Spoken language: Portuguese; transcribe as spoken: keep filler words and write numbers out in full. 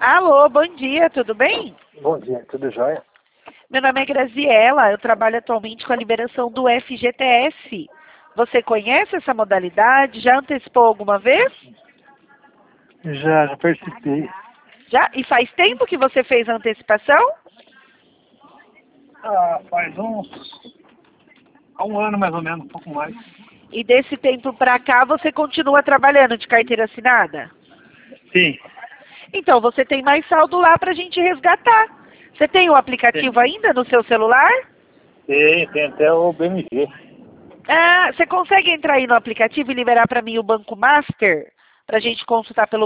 Alô, bom dia, tudo bem? Bom dia, tudo jóia? Meu nome é Graziela, eu trabalho atualmente com a liberação do F G T S. Você conhece essa modalidade? Já antecipou alguma vez? Já, já participei. Já? E faz tempo que você fez a antecipação? Ah, faz uns... há um ano mais ou menos, um pouco mais. E desse tempo pra cá você continua trabalhando de carteira assinada? Sim. Então você tem mais saldo lá pra gente resgatar. Você tem o aplicativo ainda no seu celular? Tem, tem até o B M G. Ah, você consegue entrar aí no aplicativo e liberar pra mim o Banco Master? Pra gente consultar pelo